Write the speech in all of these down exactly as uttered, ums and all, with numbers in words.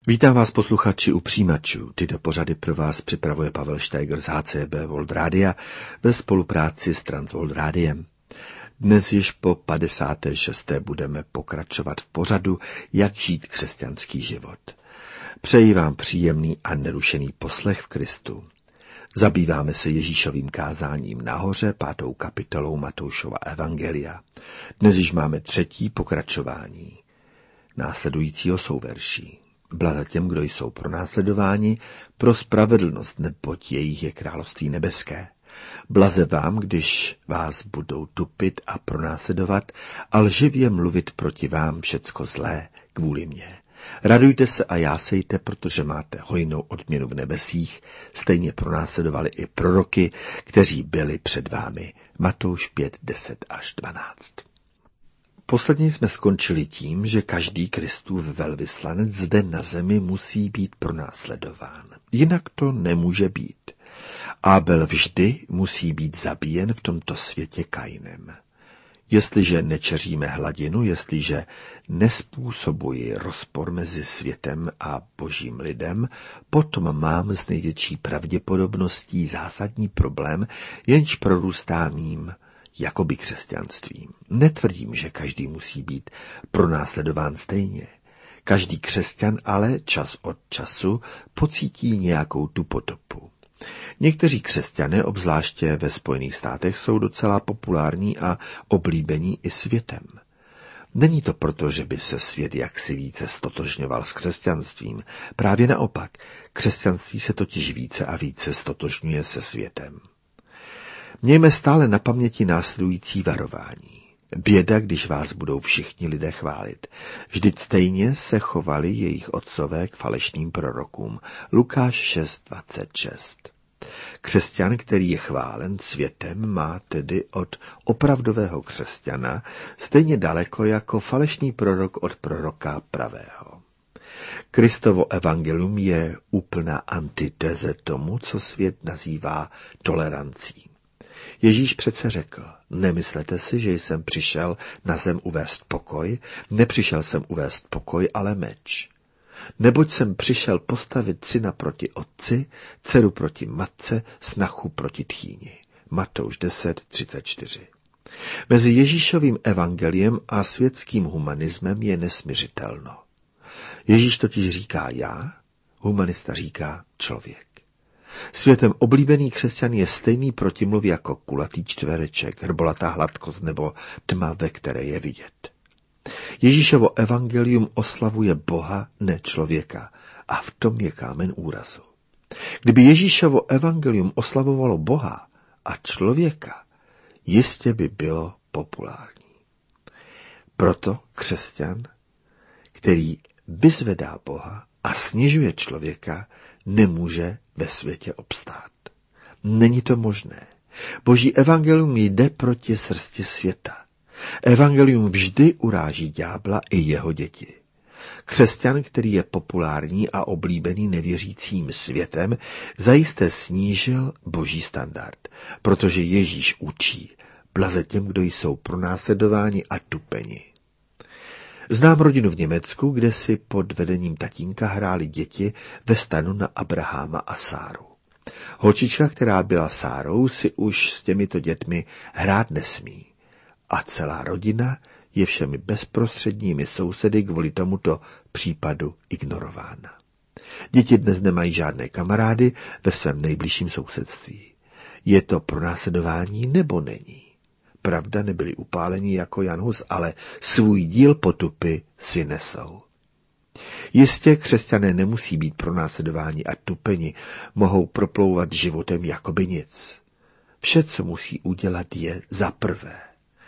Vítám vás, posluchači, u přijímačů. Tyto pořady pro vás připravuje Pavel Steiger z H C B World Rádia ve spolupráci s Transworld Rádiem. Dnes již po padesáté šesté budeme pokračovat v pořadu Jak žít křesťanský život. Přeji vám příjemný a nerušený poslech v Kristu. Zabýváme se Ježíšovým kázáním nahoře, pátou kapitolou Matoušova evangelia. Dnes již máme třetí pokračování následujícího souverší. Blaze těm, kdo jsou pronásledováni pro spravedlnost, neboť jejich je království nebeské. Blaze vám, když vás budou tupit a pronásledovat a lživě mluvit proti vám všecko zlé kvůli mně. Radujte se a jásejte, protože máte hojnou odměnu v nebesích, stejně pronásledovali i proroky, kteří byli před vámi. Matouš pět, deset až dvanáct. Posledně jsme skončili tím, že každý Kristův velvyslanec zde na zemi musí být pronásledován. Jinak to nemůže být. Abel vždy musí být zabíjen v tomto světě Kainem. Jestliže nečeříme hladinu, jestliže nespůsobuji rozpor mezi světem a božím lidem, potom mám s největší pravděpodobností zásadní problém, jenž prorůstá mým jakoby křesťanstvím. Netvrdím, že každý musí být pronásledován stejně. Každý křesťan ale čas od času pocítí nějakou tu potopu. Někteří křesťané, obzvláště ve Spojených státech, jsou docela populární a oblíbení i světem. Není to proto, že by se svět jaksi více stotožňoval s křesťanstvím. Právě naopak, křesťanství se totiž více a více stotožňuje se světem. Mějme stále na paměti následující varování. Běda, když vás budou všichni lidé chválit. Vždyť stejně se chovali jejich otcové k falešným prorokům. Lukáš šest, dvacet šest. Křesťan, který je chválen světem, má tedy od opravdového křesťana stejně daleko jako falešný prorok od proroka pravého. Kristovo evangelium je úplná antiteze tomu, co svět nazývá tolerancí. Ježíš přece řekl, nemyslete si, že jsem přišel na zem uvést pokoj, nepřišel jsem uvést pokoj, ale meč. Neboť jsem přišel postavit syna proti otci, dceru proti matce, snachu proti tchýni. Matouš deset, třicet čtyři. Mezi Ježíšovým evangeliem a světským humanismem je nesmiřitelno. Ježíš totiž říká já, humanista říká člověk. Světem oblíbený křesťan je stejný protimluv jako kulatý čtvereček, hrbolatá hladkost nebo tma, ve které je vidět. Ježíšovo evangelium oslavuje Boha, ne člověka, a v tom je kámen úrazu. Kdyby Ježíšovo evangelium oslavovalo Boha a člověka, jistě by bylo populární. Proto křesťan, který vyzvedá Boha a snižuje člověka, nemůže ve světě obstát. Není to možné. Boží evangelium jde proti srsti světa. Evangelium vždy uráží ďábla i jeho děti. Křesťan, který je populární a oblíbený nevěřícím světem, zajisté snížil boží standard, protože Ježíš učí, blaze těm, kdo jsou pronásledováni a tupeni. Znám rodinu v Německu, kde si pod vedením tatínka hráli děti ve stanu na Abraháma a Sáru. Holčička, která byla Sárou, si už s těmito dětmi hrát nesmí. A celá rodina je všemi bezprostředními sousedy kvůli tomuto případu ignorována. Děti dnes nemají žádné kamarády ve svém nejbližším sousedství. Je to pronásledování nebo není? Pravda, nebyli upáleni jako Jan Hus, ale svůj díl potupy si nesou. Jistě křesťané nemusí být pronásledováni a tupeni, mohou proplouvat životem jakoby nic. Vše, co musí udělat, je za prvé.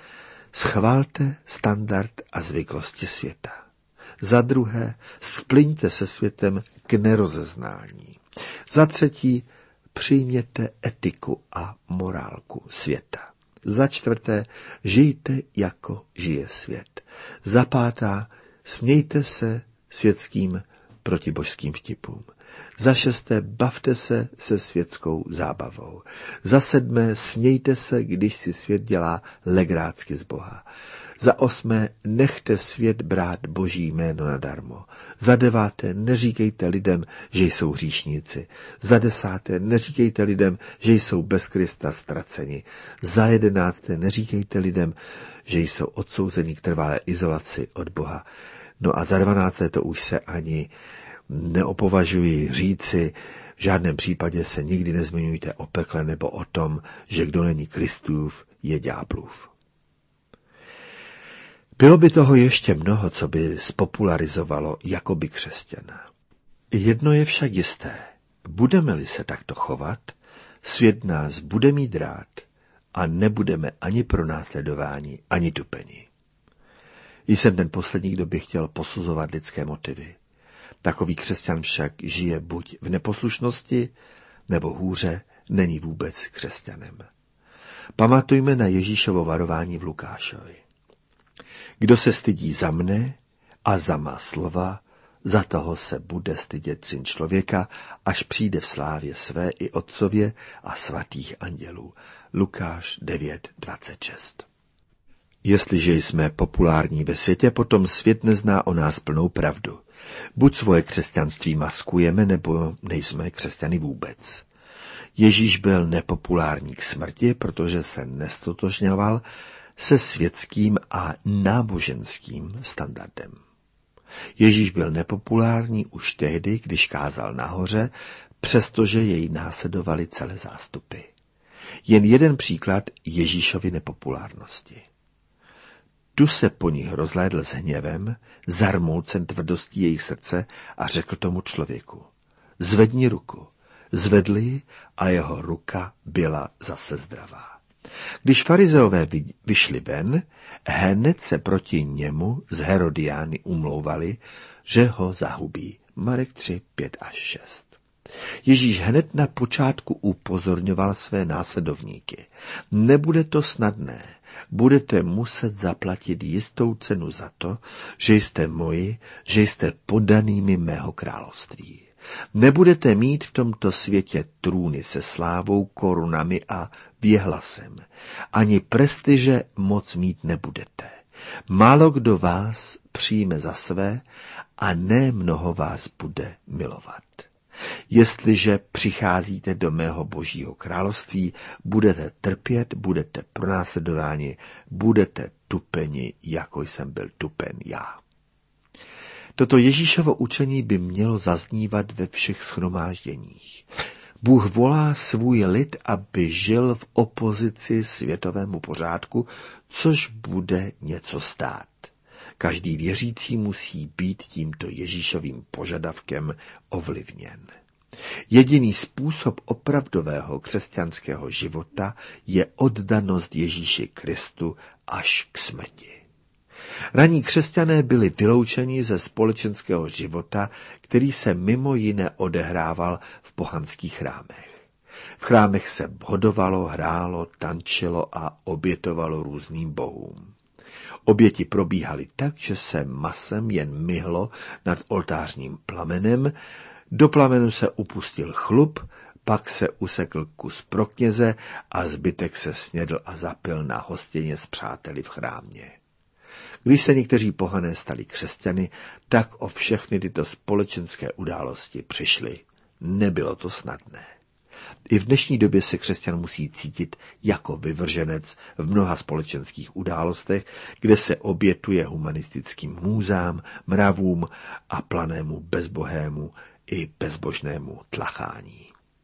Schvalte standard a zvyklosti světa. Za druhé, splňte se světem k nerozeznání. Za třetí, přijměte etiku a morálku světa. Za čtvrté, žijte, jako žije svět. Za pátá, smějte se světským protibožským vtipům. Za šesté, bavte se se světskou zábavou. Za sedmé, smějte se, když si svět dělá legrácky z Boha. Za osmé, nechte svět brát Boží jméno nadarmo. Za deváté, neříkejte lidem, že jsou hříšníci. Za desáté, neříkejte lidem, že jsou bez Krista ztraceni. Za jedenácté, neříkejte lidem, že jsou odsouzeni k trvalé izolaci od Boha. No a za dvanácté, to už se ani neopovažuji říci, v žádném případě se nikdy nezmiňujte o pekle nebo o tom, že kdo není Kristův, je ďáblův. Bylo by toho ještě mnoho, co by spopularizovalo jakoby křesťana. Jedno je však jisté. Budeme-li se takto chovat, svět nás bude mít rád a nebudeme ani pronásledováni, ani tupeni. Jsem ten poslední, kdo by chtěl posuzovat lidské motivy. Takový křesťan však žije buď v neposlušnosti, nebo hůře není vůbec křesťanem. Pamatujme na Ježíšovo varování v Lukášovi. Kdo se stydí za mne a za má slova, za toho se bude stydět Syn člověka, až přijde v slávě své i Otcově a svatých andělů. Lukáš devět dvacet šest. Jestliže jsme populární ve světě, potom svět nezná o nás plnou pravdu. Buď svoje křesťanství maskujeme, nebo nejsme křesťany vůbec. Ježíš byl nepopulární k smrti, protože se nestotožňoval se světským a náboženským standardem. Ježíš byl nepopulární už tehdy, když kázal nahoře, přestože jej následovali celé zástupy. Jen jeden příklad Ježíšovy nepopulárnosti. Tu se po nich rozhlédl s hněvem, zarmoucen tvrdostí jejich srdce a řekl tomu člověku: zvedni ruku. Zvedl ji a jeho ruka byla zase zdravá. Když farizeové vyšli ven, hned se proti němu z Herodiány umlouvali, že ho zahubí. Marek tři, pět až šest. Ježíš hned na počátku upozorňoval své následovníky. Nebude to snadné. Budete muset zaplatit jistou cenu za to, že jste moji, že jste poddanými mého království. Nebudete mít v tomto světě trůny se slávou, korunami a věhlasem. Ani prestiže moc mít nebudete. Málo kdo vás přijme za své a ne mnoho vás bude milovat. Jestliže přicházíte do mého Božího království, budete trpět, budete pronásledováni, budete tupeni, jako jsem byl tupen já. Toto Ježíšovo učení by mělo zaznívat ve všech shromážděních. Bůh volá svůj lid, aby žil v opozici světovému pořádku, což bude něco stát. Každý věřící musí být tímto Ježíšovým požadavkem ovlivněn. Jediný způsob opravdového křesťanského života je oddanost Ježíši Kristu až k smrti. Raní křesťané byli vyloučeni ze společenského života, který se mimo jiné odehrával v pohanských chrámech. V chrámech se hodovalo, hrálo, tančilo a obětovalo různým bohům. Oběti probíhaly tak, že se masem jen myhlo nad oltářním plamenem, do plamenu se upustil chlup, pak se usekl kus pro kněze a zbytek se snědl a zapil na hostině s přáteli v chrámě. Když se někteří pohané stali křesťany, tak o všechny tyto společenské události přišli. Nebylo to snadné. I v dnešní době se křesťan musí cítit jako vyvrženec v mnoha společenských událostech, kde se obětuje humanistickým můzám, mravům a planému bezbohému i bezbožnému tlachání.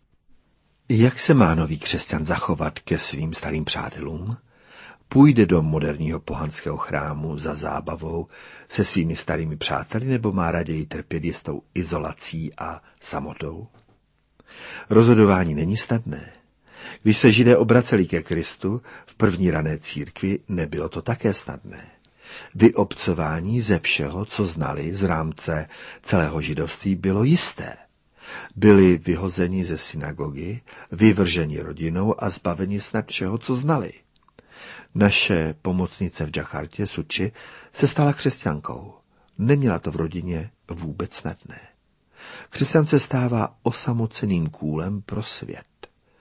Jak se má nový křesťan zachovat ke svým starým přátelům? Půjde do moderního pohanského chrámu za zábavou se svými starými přáteli, nebo má raději trpět jistou izolací a samotou? Rozhodování není snadné. Když se Židé obraceli ke Kristu v první rané církvi, nebylo to také snadné. Vyobcování ze všeho, co znali z rámce celého židovství, bylo jisté. Byli vyhozeni ze synagogy, vyvrženi rodinou a zbaveni snad všeho, co znali. Naše pomocnice v Džachartě, Suči, se stala křesťankou. Neměla to v rodině vůbec snadné. Křesťan se stává osamoceným kůlem pro svět.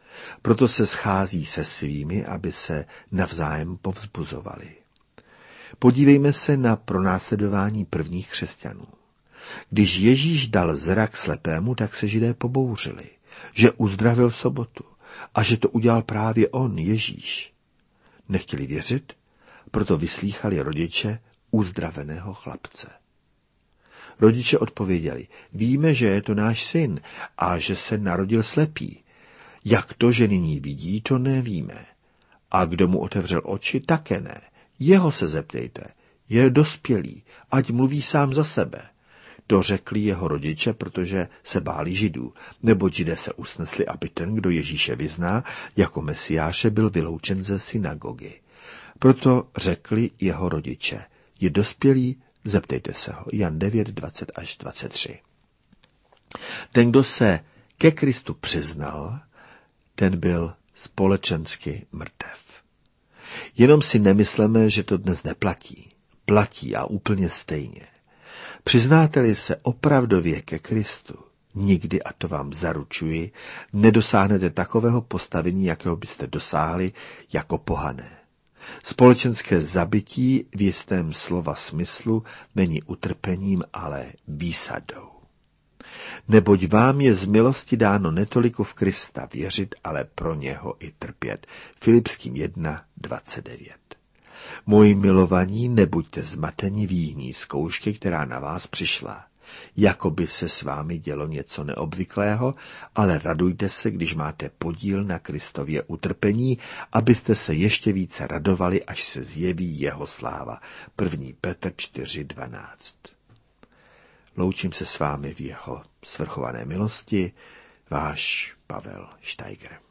Proto se schází se svými, aby se navzájem povzbuzovali. Podívejme se na pronásledování prvních křesťanů. Když Ježíš dal zrak slepému, tak se Židé pobouřili, že uzdravil v sobotu a že to udělal právě on, Ježíš. Nechtěli věřit, proto vyslýchali rodiče uzdraveného chlapce. Rodiče odpověděli, víme, že je to náš syn a že se narodil slepý. Jak to, že nyní vidí, to nevíme. A kdo mu otevřel oči, také ne. Jeho se zeptejte, je dospělý, ať mluví sám za sebe. To řekli jeho rodiče, protože se báli Židů, nebo Židé se usnesli, aby ten, kdo Ježíše vyzná jako Mesiáše, byl vyloučen ze synagogy. Proto řekli jeho rodiče, je dospělý, zeptejte se ho. Jan devět, dvacet až dvacet tři. Ten, kdo se ke Kristu přiznal, ten byl společensky mrtev. Jenom si nemysleme, že to dnes neplatí. Platí a úplně stejně. Přiznáte-li se opravdově ke Kristu, nikdy, a to vám zaručuji, nedosáhnete takového postavení, jakého byste dosáhli jako pohané. Společenské zabití v jistém slova smyslu není utrpením, ale výsadou. Neboť vám je z milosti dáno netoliko v Krista věřit, ale pro něho i trpět. Filipským jedna, dvacet devět. Moji milovaní, nebuďte zmateni v jiní zkoušky, která na vás přišla. Jako by se s vámi dělo něco neobvyklého, ale radujte se, když máte podíl na Kristově utrpení, abyste se ještě více radovali, až se zjeví jeho sláva. první Petr čtyři, dvanáct. Loučím se s vámi v jeho svrchované milosti, váš Pavel Steiger.